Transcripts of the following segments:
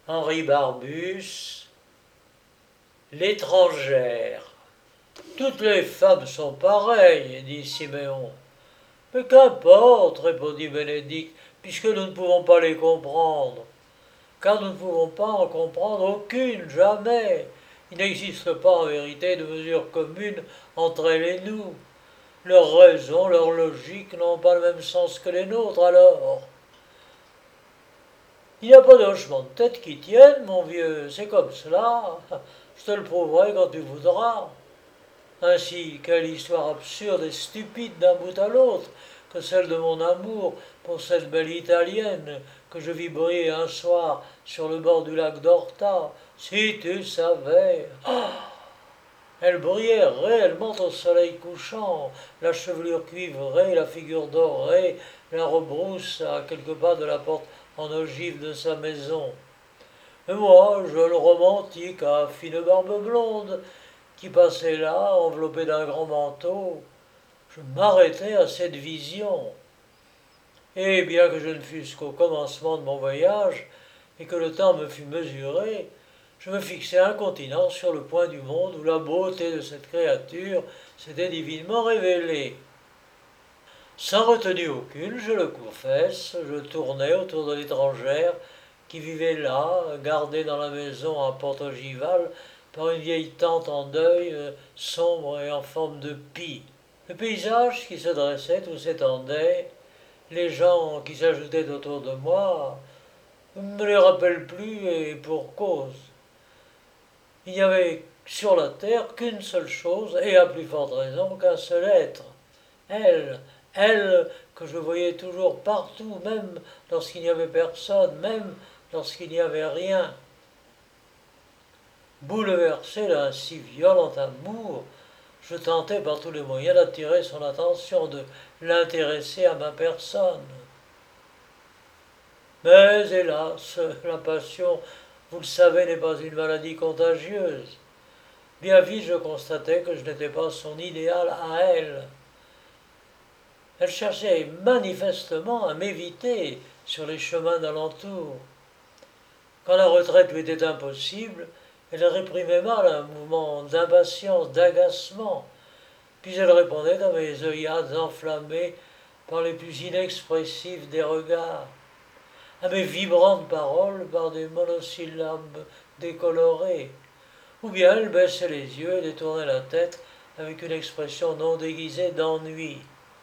Henri Barbus, l'étrangère. Toutes les femmes sont pareilles, dit Siméon. Mais qu'importe, répondit Bénédicte, puisque nous ne pouvons pas les comprendre. Car nous ne pouvons pas en comprendre aucune, jamais. Il n'existe pas en vérité de mesure commune entre elles et nous. Leurs raisons, leur logique n'ont pas le même sens que les nôtres, alors. Il n'y a pas de hochement de tête qui tienne, mon vieux, c'est comme cela. Je te le prouverai quand tu voudras. Ainsi, quelle histoire absurde et stupide d'un bout à l'autre que celle de mon amour pour cette belle Italienne que je vis briller un soir sur le bord du lac d'Orta. Si tu savais. Elle brillait réellement au soleil couchant, la chevelure cuivrée, la figure dorée, la robe rousse à quelques pas de la porte en ogive de sa maison. Et moi, jeune romantique à fine barbe blonde, qui passait là, enveloppé d'un grand manteau, je m'arrêtais à cette vision. Et bien que je ne fusse qu'au commencement de mon voyage, et que le temps me fût mesuré, je me fixai incontinent sur le point du monde où la beauté de cette créature s'était divinement révélée. Sans retenue aucune, je le confesse, je tournai autour de l'étrangère qui vivait là, gardée dans la maison en porte ogivale par une vieille tante en deuil, sombre et en forme de pie. Le paysage qui se dressait ou s'étendait, les gens qui s'ajoutaient autour de moi, ne me les rappelle plus et pour cause. Il n'y avait sur la terre qu'une seule chose, et à plus forte raison qu'un seul être. Elle, elle que je voyais toujours partout, même lorsqu'il n'y avait personne, même lorsqu'il n'y avait rien. Bouleversé d'un si violent amour, je tentais par tous les moyens d'attirer son attention, de l'intéresser à ma personne. Mais hélas, la passion, vous le savez, n'est pas une maladie contagieuse. Bien vite, je constatai que je n'étais pas son idéal à elle. Elle cherchait manifestement à m'éviter sur les chemins d'alentour. Quand la retraite lui était impossible, elle réprimait mal un mouvement d'impatience, d'agacement, puis elle répondait à mes œillades enflammées par les plus inexpressifs des regards, à mes vibrantes paroles par des monosyllabes décolorés, ou bien elle baissait les yeux et détournait la tête avec une expression non déguisée d'ennui.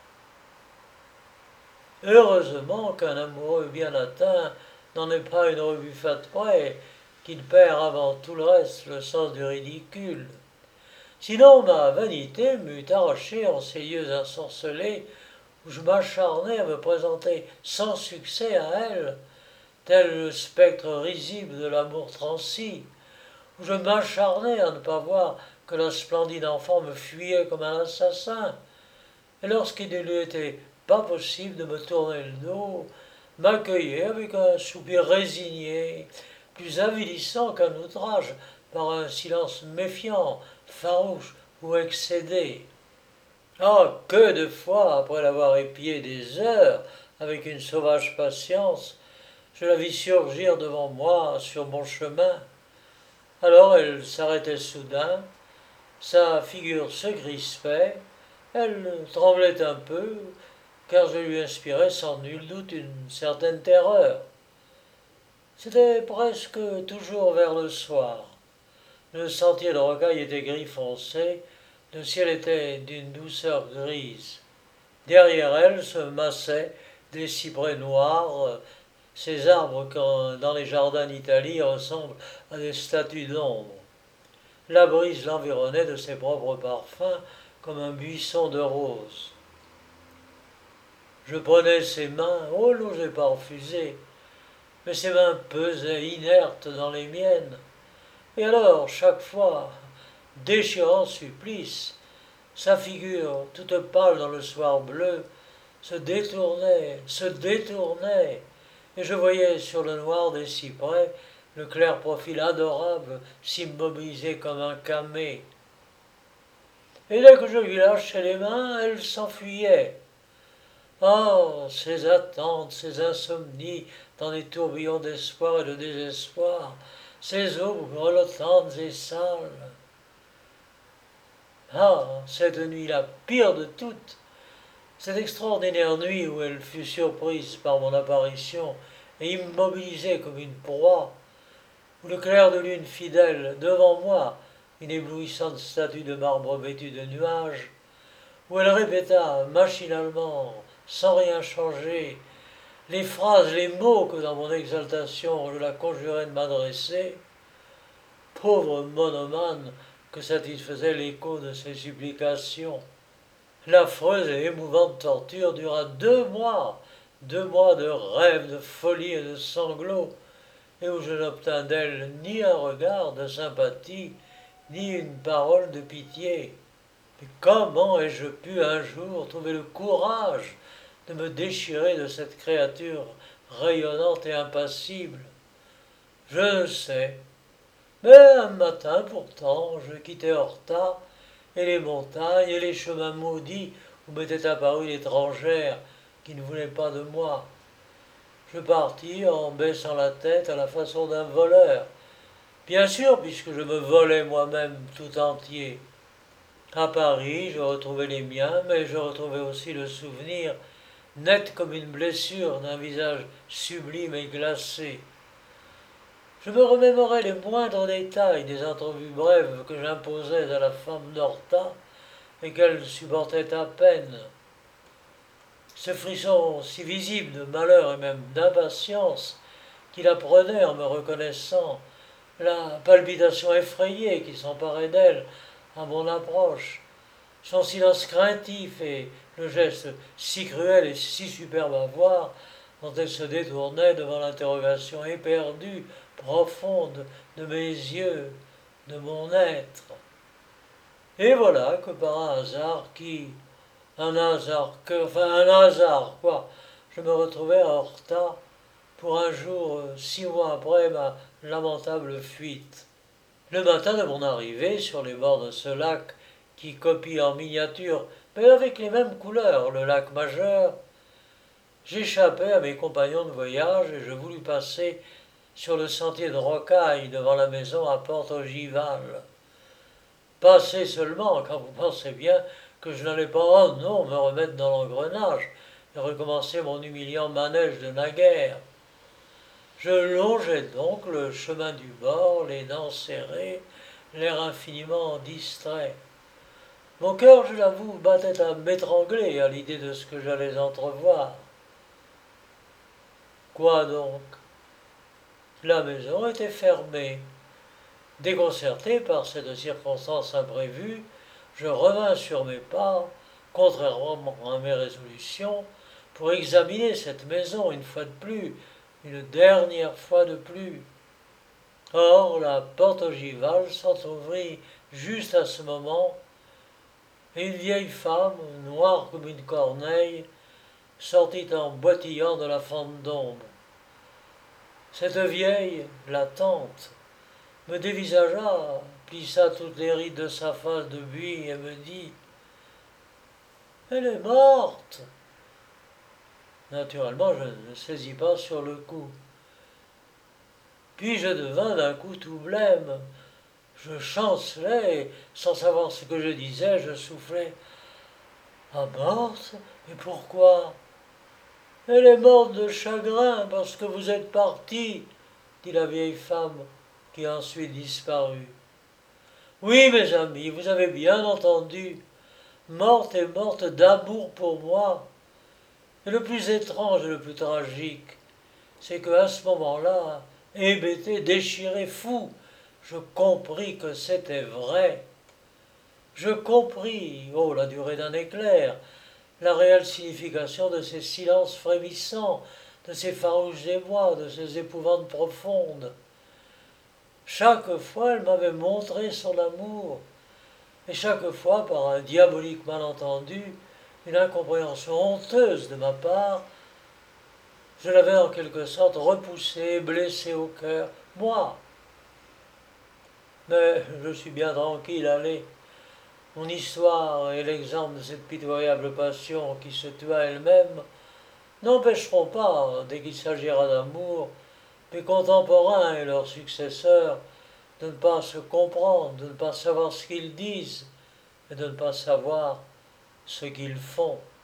Heureusement qu'un amoureux bien atteint n'en est pas une rebuffade près, qu'il perd avant tout le reste le sens du ridicule. Sinon ma vanité m'eût arraché en ces lieux ensorcelés où je m'acharnais à me présenter sans succès à elle, tel le spectre risible de l'amour transi, où je m'acharnais à ne pas voir que la splendide enfant me fuyait comme un assassin, et lorsqu'il ne lui était pas possible de me tourner le dos, m'accueillait avec un soupir résigné, plus avilissant qu'un outrage, par un silence méfiant, farouche ou excédé. Ah, que de fois, après l'avoir épié des heures avec une sauvage patience, je la vis surgir devant moi sur mon chemin. Alors elle s'arrêtait soudain, sa figure se crispait, elle tremblait un peu, car je lui inspirais sans nul doute une certaine terreur. C'était presque toujours vers le soir. Le sentier de rocaille était gris foncé, le ciel était d'une douceur grise. Derrière elle se massaient des cyprès noirs, ces arbres qui, dans les jardins d'Italie, ressemblent à des statues d'ombre. La brise l'environnait de ses propres parfums comme un buisson de roses. Je prenais ses mains, oh, n'osais pas refuser, mais ses mains pesaient inertes dans les miennes. Et alors, chaque fois, déchirant supplice, sa figure, toute pâle dans le soir bleu, se détournait, et je voyais sur le noir des cyprès le clair profil adorable s'immobiliser comme un camée. Et dès que je lui lâchais les mains, elle s'enfuyait. Oh, ces attentes, ces insomnies dans des tourbillons d'espoir et de désespoir, ces eaux grelottantes et sales. Ah, cette nuit la pire de toutes, cette extraordinaire nuit où elle fut surprise par mon apparition et immobilisée comme une proie, où le clair de lune fidèle, devant moi, une éblouissante statue de marbre vêtue de nuages, où elle répéta machinalement, sans rien changer, les phrases, les mots que dans mon exaltation je la conjurais de m'adresser. Pauvre monomane que satisfaisait l'écho de ses supplications. L'affreuse et émouvante torture dura 2 mois, 2 mois de rêves, de folie et de sanglots, et où je n'obtins d'elle ni un regard de sympathie, ni une parole de pitié. Mais comment ai-je pu un jour trouver le courage de me déchirer de cette créature rayonnante et impassible? Je ne sais. Mais un matin pourtant, je quittai Horta, et les montagnes et les chemins maudits où m'était apparue l'étrangère qui ne voulait pas de moi. Je partis en baissant la tête à la façon d'un voleur, bien sûr puisque je me volais moi-même tout entier. À Paris, je retrouvai les miens, mais je retrouvai aussi le souvenir, net comme une blessure, d'un visage sublime et glacé. Je me remémorais les moindres détails des entrevues brèves que j'imposais à la femme d'Horta et qu'elle supportait à peine. Ce frisson si visible de malheur et même d'impatience qui la prenait en me reconnaissant, la palpitation effrayée qui s'emparait d'elle à mon approche, son silence craintif et le geste si cruel et si superbe à voir dont elle se détournait devant l'interrogation éperdue, profonde de mes yeux, de mon être. Et voilà que par un hasard un hasard quoi, je me retrouvais à Horta pour un jour, 6 mois après ma lamentable fuite. Le matin de mon arrivée sur les bords de ce lac qui copie en miniature, mais avec les mêmes couleurs, le lac majeur, j'échappai à mes compagnons de voyage et je voulus passer sur le sentier de rocaille devant la maison à Porte-Ogival. Passer seulement, car vous pensez bien que je n'allais pas, oh non, me remettre dans l'engrenage et recommencer mon humiliant manège de naguère. Je longeai donc le chemin du bord, les dents serrées, l'air infiniment distrait. Mon cœur, je l'avoue, battait à m'étrangler à l'idée de ce que j'allais entrevoir. Quoi donc? La maison était fermée. Déconcerté par cette circonstance imprévue, je revins sur mes pas, contrairement à mes résolutions, pour examiner cette maison une fois de plus, une dernière fois de plus. Or, la porte ogivale s'entr'ouvrit juste à ce moment, et une vieille femme, noire comme une corneille, sortit en boitillant de la fente d'ombre. Cette vieille, la tante, me dévisagea, plissa toutes les rides de sa face de buis et me dit « Elle est morte !» Naturellement, je ne saisis pas sur le coup. Puis je devins d'un coup tout blême. Je chancelais, et sans savoir ce que je disais, je soufflais « Ah, morte? Et pourquoi ?»« Elle est morte de chagrin parce que vous êtes parti, » dit la vieille femme, qui ensuite disparut. Oui, mes amis, vous avez bien entendu. Morte et morte d'amour pour moi. Et le plus étrange et le plus tragique, c'est qu'à ce moment-là, hébété, déchiré, fou, je compris que c'était vrai. Je compris, oh la durée d'un éclair, la réelle signification de ces silences frémissants, de ces farouches émois, de ces épouvantes profondes. Chaque fois, elle m'avait montré son amour, et chaque fois, par un diabolique malentendu, une incompréhension honteuse de ma part, je l'avais en quelque sorte repoussé, blessé au cœur, moi. Mais je suis bien tranquille, allez. Mon histoire est l'exemple de cette pitoyable passion qui se tua elle-même n'empêcheront pas, dès qu'il s'agira d'amour, mes contemporains et leurs successeurs de ne pas se comprendre, de ne pas savoir ce qu'ils disent et de ne pas savoir ce qu'ils font.